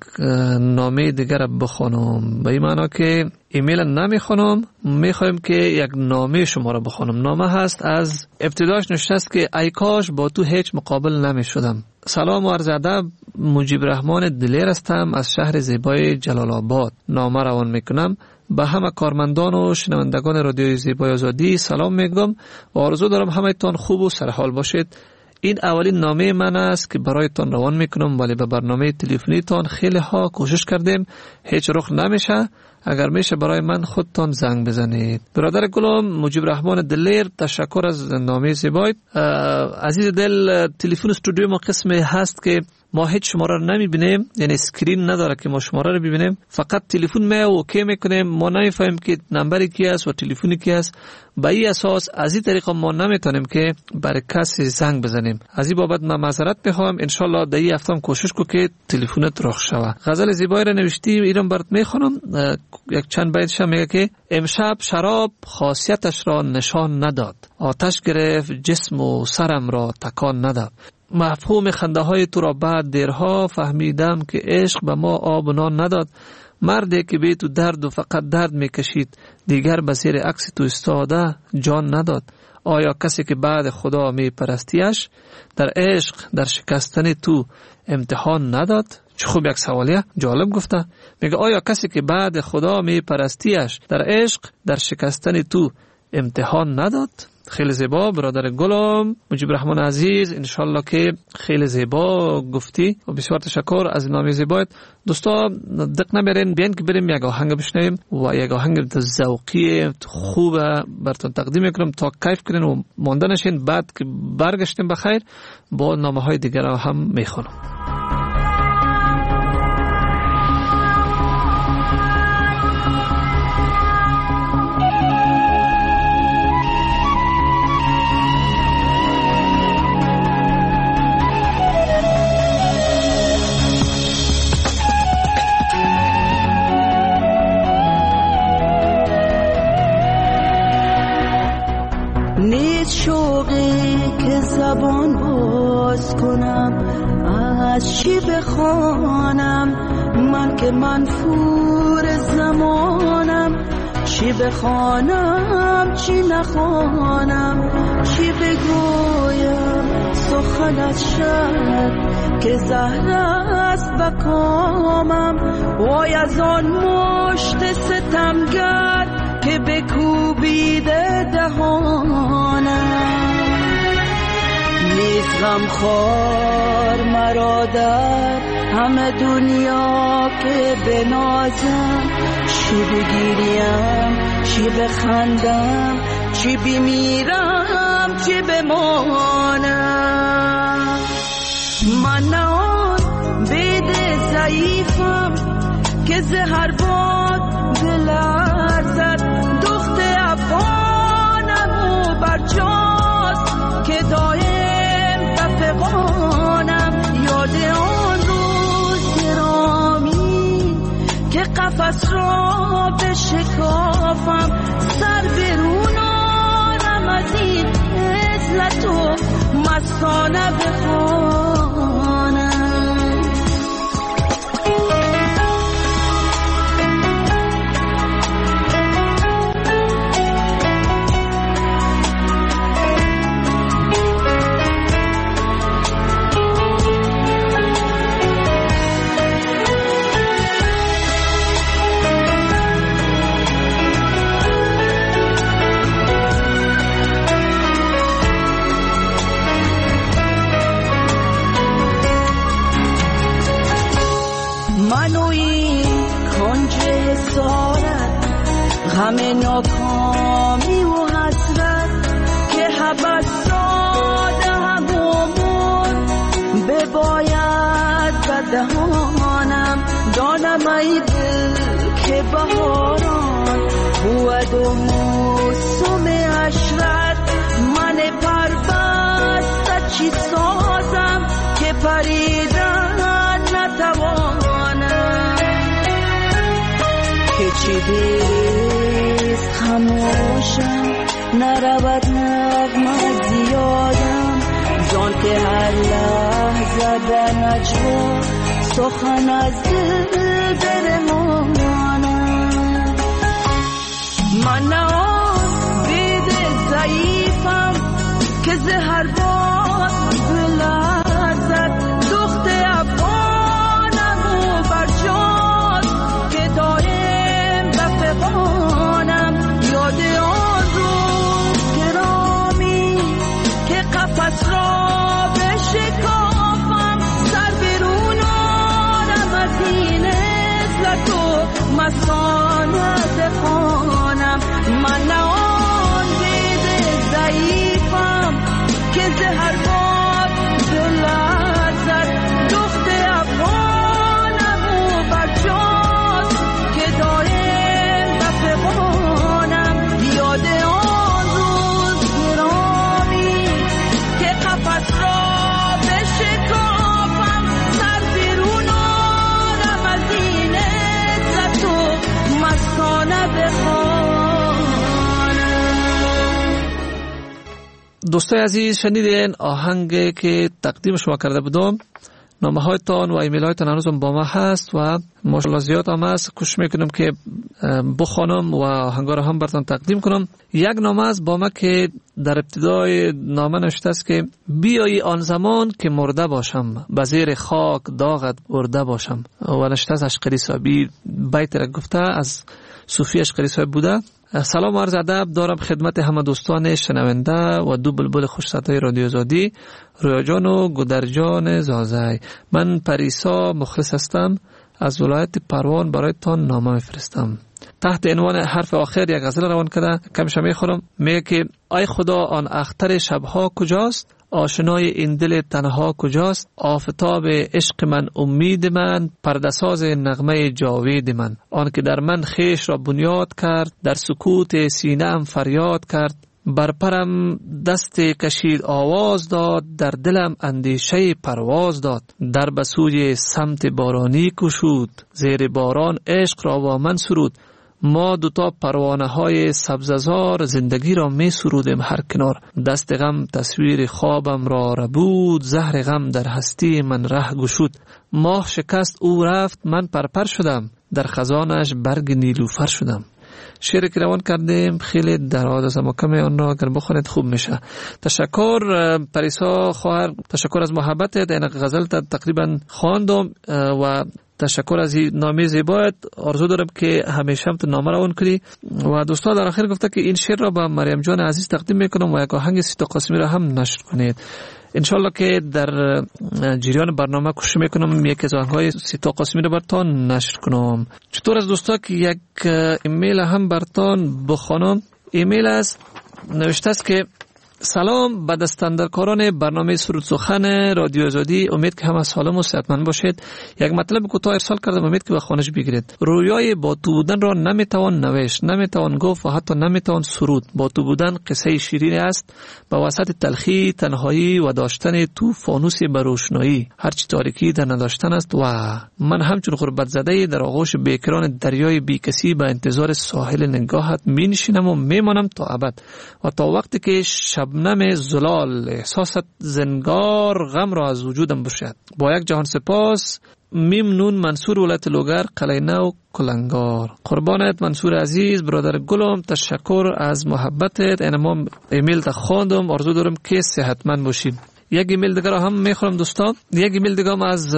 نامه دیگر را بخونم؟ به این معنا که ایمیل نمیخونم، میخوایم که یک نامه شما را بخونم. نامه هست، از ابتداش نوشته است که ای کاش با تو هیچ مقابل نمیشدم. سلام و عرض ادب، مجیب رحمان دلیر هستم از شهر زیبای جلال آباد. نامه روان میکنم. به همه کارمندان و شنوندگان رادیوی زیبای آزادی سلام میگم و آرزو دارم همه تان خوب و سرحال باشید. این اولین نامه من است که برایتان روان میکنم، ولی به برنامه تلفنی تان خیلی ها کوشش کردیم، هیچ رخ نمیشه. اگر میشه برای من خودتان زنگ بزنید. برادر گلم مجیب رحمان دلیر، تشکر از نامه زیبایت. عزیز دل، تلفن استودیو ما قسمی هست که ما هیچ شماره رو نمیبینیم، یعنی اسکرین نداره که ما شماره رو ببینیم، فقط تلفن ما اوکی میکنیم. ما نمیفهمیم که نمبری کی است و تلفنی کی است. به این اساس از این طریقه ما نمیتونیم که برای کسی زنگ بزنیم. از این بابت من معذرت میخوام. ان شاء الله در این هفته کوشش کو که تلفنت رخ شوه. غزل زیبایی رو نوشتی، ایران برات میخونم. یک چند بیتش میگه که امشب شراب خاصیتش را نشان نداد، آتش گرفت جسم و سرم را تکان نداد. مفهوم خنده های تو را بعد دیرها فهمیدم که عشق به ما آب و نان نداد. مردی که به تو درد و فقط درد میکشید، دیگر به زیر عکس تو استاده جان نداد. آیا کسی که بعد خدا میپرستیش، در عشق در شکستن تو امتحان نداد؟ چه خوب یک سوالیه، جالب گفته. میگه آیا کسی که بعد خدا میپرستیش، در عشق در شکستن تو امتحان نداد؟ خیلی زیبا. برادر گلم مجیب رحمان عزیز، انشالله که خیلی زیبا گفتی و بسیار تشکر از نام زیبایت. دوستا دق نبرین، بیان که بریم یک آهنگ بشنویم و یک آهنگ ذوقی خوب براتون تقدیم میکنم تا کیف کنین و مانده نشین. بعد که برگشتیم بخیر با نامه های دیگر هم میخونم. شوقی که زبان باز کنم، از چی بخوانم من که منفور زمانم، چی بخوانم چی نخوانم، چی بگویم سخن از شب که زهر است بکامم، وای از آن مشت ستمگر که بکوبیده دهانم، نیست غمخوار مرا در همه دنیا که بنازم، چی بگیریم چی بخندم، چی بمیرم چی بمانم. من نه آن بید ضعیفم که زهر باد بلرزد، دخت افغانم و برجاست که دایم تفقانم، یاد آن روز گرامی که قفس را بشکافم، سر برون آرم از این عزلت و مستانه بخوانم. همه ناکامی و حسرت که حبس داده همون بباید بدهانم، دانم ای دل که بهاران بود و موسم عشرت، من پربسته چی سازم که پریدن نتوانم، که چی دیست خموشم نرود نغمه زیادم، زان که هر لحظه در نجوا سخن از دل برمانم. من نه آن بید ضعیفم که زهر باد بلرزد، دخت افغانم و برجاست که دایم بفقانم، یاد آن روز گرامی که قفس را بشکافم، سر برون آرم از این عزلت و مستانه بخوانم. من نه آن دید ضعیفم که زهر باد بلرزد، دخت افغانم و برجاست که دایم بفقانم، یاد آن روز گرامی که قفس را بشکافم، سر بیرون آرم از این عزت و مستانه بخوانم. دوستای عزیز، شنیدین آهنگ که تقدیم شما کرده بودم. نامه هایتان و ایمیل هایتان هنوزم با ما هست و ماشاءالله زیاد هم هست. کوشش میکنم که بخوانم و آهنگا رو هم براتون تقدیم کنم. یک نامه است با ما که در ابتدای نامه نوشته است که بیایی آن زمان که مرده باشم، به زیر خاک داغت برده باشم. و نوشته از اشقری صاحبی بیت را گفته، از صوفی اشقری صاحب بوده. سلام و عرض ادب دارم خدمت همه دوستان شنونده و دو بلبل خوش صدای رادیو آزادی، رویا جان و گودر جان زازای. من پریسا مخلص هستم، از ولایت پروان برای تان نامه میفرستم. تحت عنوان حرف آخر یک غزل روان کرده، کمش میخورم. میگه که ای خدا آن اختر شبها کجاست، آشنای این دل تنها کجاست، آفتاب عشق من امید من، پردساز نغمه جاوید من. آن که در من خیش را بنیاد کرد، در سکوت سینه ام فریاد کرد. بر پرم دست کشید آواز داد، در دلم اندیشه پرواز داد. در بسوی سمت بارانی کشود، زیر باران عشق را با من سرود. ما دوتا پروانه های سبززار، زندگی را می سرودیم هر کنار. دست غم تصویر خوابم را ربود، زهر غم در هستی من ره گشود. ماه شکست او رفت من پرپر شدم، در خزانش برگ نیلوفر شدم. شعر که روان کردیم خیلی دراز است، اما کمی آن را اگر بخونید خوب میشه. تشکر پریسا خواهر، تشکر از محبتت. این غزل تقریبا خواندم و تشکر از این نامه زیبایت. آرزو دارم که همیشه هم تو نامه روان کنی. و دوستان در آخر گفته که این شعر را به مریم جان عزیز تقدیم میکنم و یک آهنگ سی تا قاسمی را هم نشر کنید. انشالله که در جریان برنامه کوشش میکنم یک از آهنگ‌های سی تا قاسمی را براتون نشر کنم. چطور از دوستا که یک ایمیل هم براتون بخونم. ایمیل است، نوشته است که سلام به دستاندرکاران برنامه سرود سخن رادیو آزادی، امید که همه سالم و صحتمند باشید. یک مطلب کوتاه ارسال کردم، امید که به خانش بگیرید. رویای با تو بودن را نمیتوان نوشت، نمیتوان گفت و حتی نمیتوان سرود. با تو بودن قصه شیرین است، به وسط تلخی، تنهایی و داشتن تو فانوسی به روشنایی. هرچی تاریکی در نداشتن است. و من همچون غربت زده در آغوش بیکران دریای بیکسی به انتظار ساحل نگاهت می نشینم و میمانم تا ابد، و تا وقتی که شبنم زلال احساست زنگار غم را از وجودم بشد. با یک جهان سپاس، میم نون منصور ولایت لوگر، قلعه نو کلنگار. قربانت منصور عزیز، برادر گلم، تشکر از محبتت. این ما ایمیل تا خواندم، آرزو دارم که صحتمند باشید. یک ایمیل دیگر هم میخورم دوستان. یک ایمیل دیگر هم از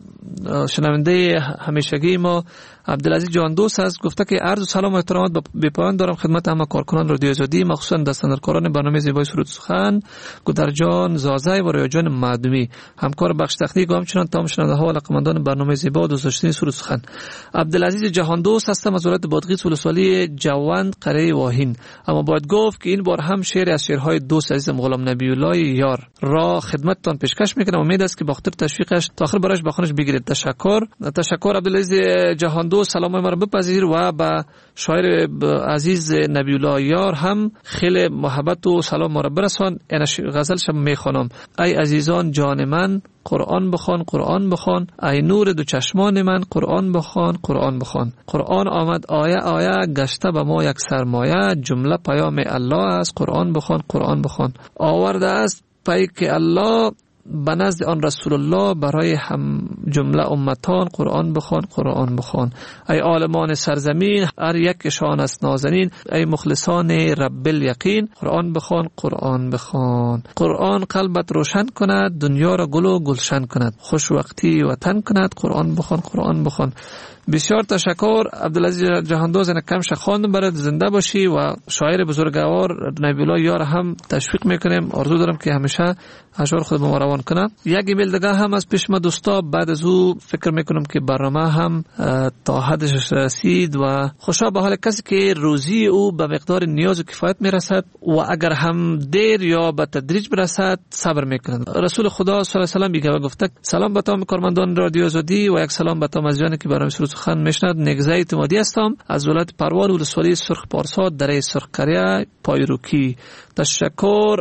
شنونده همیشگی ما عبدالعزیز جان دوست است. گفته که عرض و سلام و احترامات به پایان دارم خدمت همه کارکنان رادیو آزادی، مخصوصا دستاندرکاران برنامه زیبای سرود سخن، گودر جان زازای و رویا جان معدومی، همکار بخش تکنیک و همچنان تمام شنونده ها و علاقه‌مندان برنامه زیبا و دوست داشتنی سرود سخن. عبدالعزیز جهان دوست هستم از ولایت بادغیس ولسوالی جوند قره واهین. اما باید گفت که این بار هم شعر از شعرهای دوست عزیزم غلام نبی الله یار را خدمتتان پیشکش میکنم. امید است که با خاطر تشویقش تا آخر برایش بخونش بگیرید. تشکر تشکر عبدالعزیز جهان دوست، سلام ما را بپذیر. و با شاعر عزیز نبی الله یار هم خیلی محبت و سلام ما را برسان. این غزل شب میخوانم. ای عزیزان جان من قرآن بخوان، قرآن بخوان. ای نور دو چشمان من قرآن بخوان، قرآن بخوان. قرآن آمد آیه آیه، گشته به ما یک سرمایه. جمله پیام الله است، قرآن بخوان، قرآن بخوان. آورده است پیک الله به نزد آن رسول الله برای هم جمله امتان. قرآن بخوان، قرآن بخوان. ای عالمان سرزمین هر یکشان است نازنین. ای مخلصان رب الیقین قرآن بخوان، قرآن بخوان. قرآن قلبت روشن کند، دنیا را گل و گلشن کند. خوش وقتی وطن کند. قرآن بخوان، قرآن بخوان. بسیار تشکر عبدالعزیز جهاندوز. این کمش خواندم برات، زنده باشی. و شاعر بزرگوار نبی الله یار هم تشویق میکنیم. آرزو دارم که همیشه اشعار خود به ما روان کنه. یک ایمیل دیگه هم از پیش ما دوستا، بعد از او فکر میکنم که برنامه هم تا حدش رسید و خوشا به حال کسی که روزی او به مقدار نیاز و کفایت میرسد و اگر هم دیر یا به تدریج برسد صبر میکنند. رسول خدا صلی الله علیه و سلم میگه گفته سلام به تمام کارمندان رادیو آزادی و یک سلام به تمام عزیزانی که برنامه سرود سخن میشنوند. نگزه اعتمادی هستم از ولایت پروان ولسوالی سرخ پارسا دره سرخ کریه پایروکی. تشکر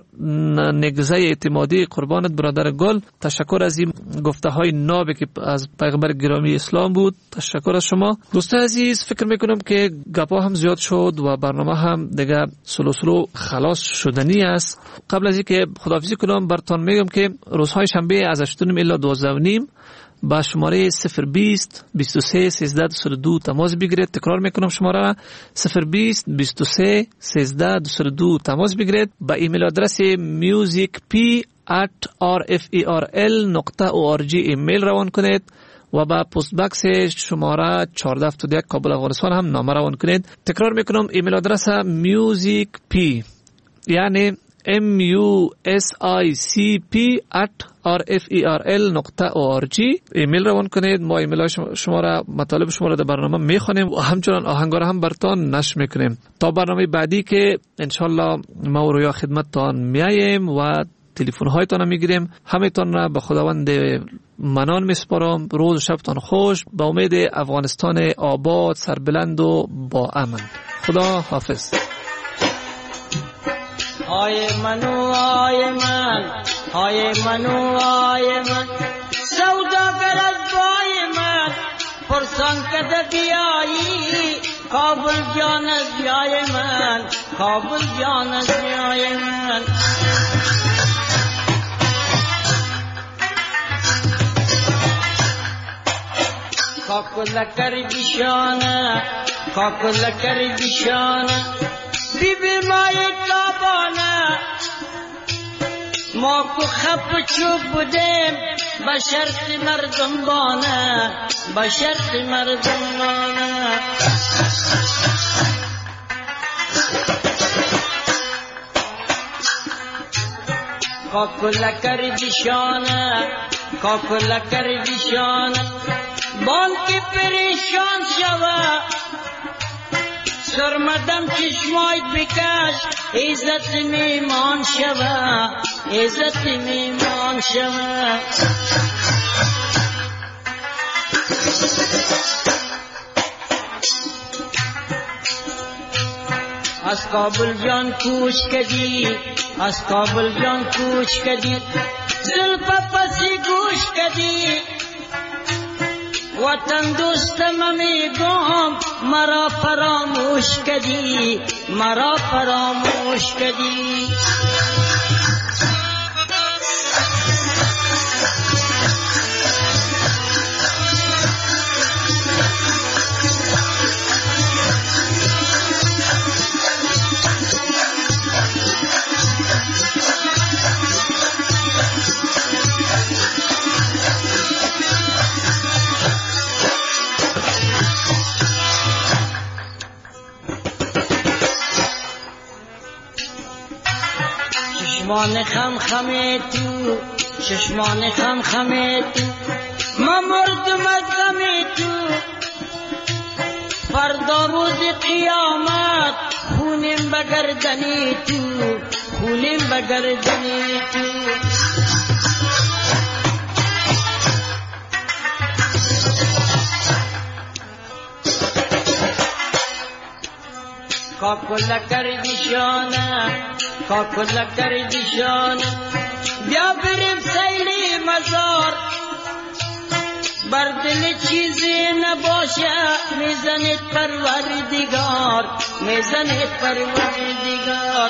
نگزه اعتمادی، قربانت برادر گل. تشکر از این گفته های نابی که از پیغمبر گرامی اسلام بود. تشکر از شما دوستان عزیز. فکر میکنم که گپا هم زیاد شد و برنامه هم دیگه سلو سلو خلاص شدنی است. قبل از اینکه خداحافظی کنم براتون میگم که روزهای شنبه از هشت و نیم الی دوازده و نیم با شماره صفر بیست بیست و سه سیزده دویست و دو تماس بگیرید. تکرار میکنم شماره صفر بیست بیست و سه سیزده دویست و دو تماس بگیرید. با ایمیل آدرس musicp at r f e r l نقطه او آر جی ایمیل روان کنید و با پست باکس شماره چهارده هفتاد و یک کابل افغانستان هم نامه روان کنید. تکرار میکنم ایمیل آدرس میوزیک پی یعنی ام یو اس آی سی پی ات آر اف ای آر ال نقطه او آر جی ایمیل روان کنید. ما ایمیل شما را مطالب شما را در برنامه میخوانیم و همچنان آهنگا را هم براتون نشر میکنیم تا برنامه بعدی که انشالله ما رویا خدمتتان میاییم و تلفن هایتان میگیریم. همتون را به خداوند منان میسپارم. روز و شبتان خوش. با امید افغانستان آباد، سربلند و با امن. خدا حافظ. آی منو آی من، آی منو آی من، سوداگر از بای من پرسان کده بیایی، کابل جان از بیای من، کابل جان از بیای من. کاکل کردی شانه، کاکل کردی شانه، بی بی مای تابانه، ما کو خب چوب بودیم با شرط مردم بانه، با شرط مردم بانه. کاکل کردی شانه، کاکل کردی شانه، بان که پریشان شوه، سرمدم چشمای بکش، عزت میمان شوه، عزت میمان شوه. از کابل جان کوچ کدی، از کابل جان کوچ کدی، زلفا پسی گوش کدی، وطن دوستم میگم مرا فراموش کدی، مرا فراموش کدی. چشمان خم خمه تو، چشمان خم خمه تو، ما مردم از غم تو، فردا روز قیامت خونیم بگردنی تو، خونیم بگردنی تو. کاکل کردی شانه، کاکل کردی شانه، بیا بریم سیلی مزار، بر دل چیزی نباشه میزنید پروردگار، میزنید پروردگار.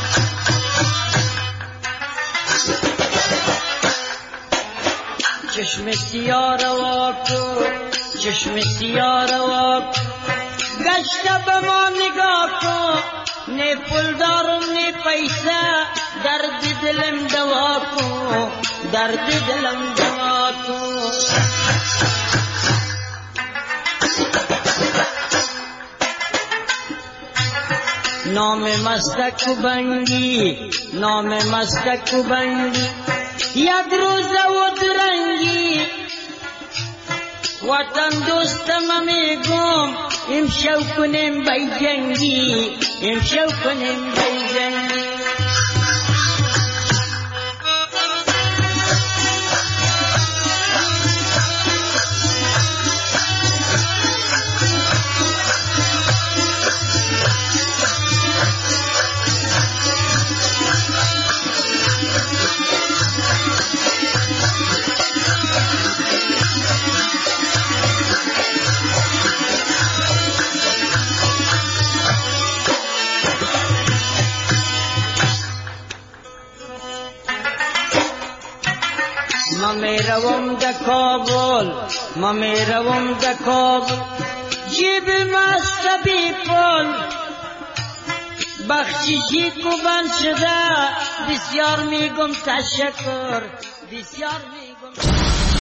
چشم سیاه روا کو، چشم سیاه روا کو، گشت به ما نگاه کو، نه پول دارم نه پیسه، درد دلم دوا کو، درد دلم دوا کو. نام مستک بنگی، نام مستک بنگی، یک روز و درنگی، وطن دوستم میگم امشو کنیم بی جنگی، امشو کنیم بی جنگی. ما میروم در کابل، ما میروم در کابل، جیب مست بی پول، بخششی کو بند شده، بسیار میگم تشکر، بسیار میگم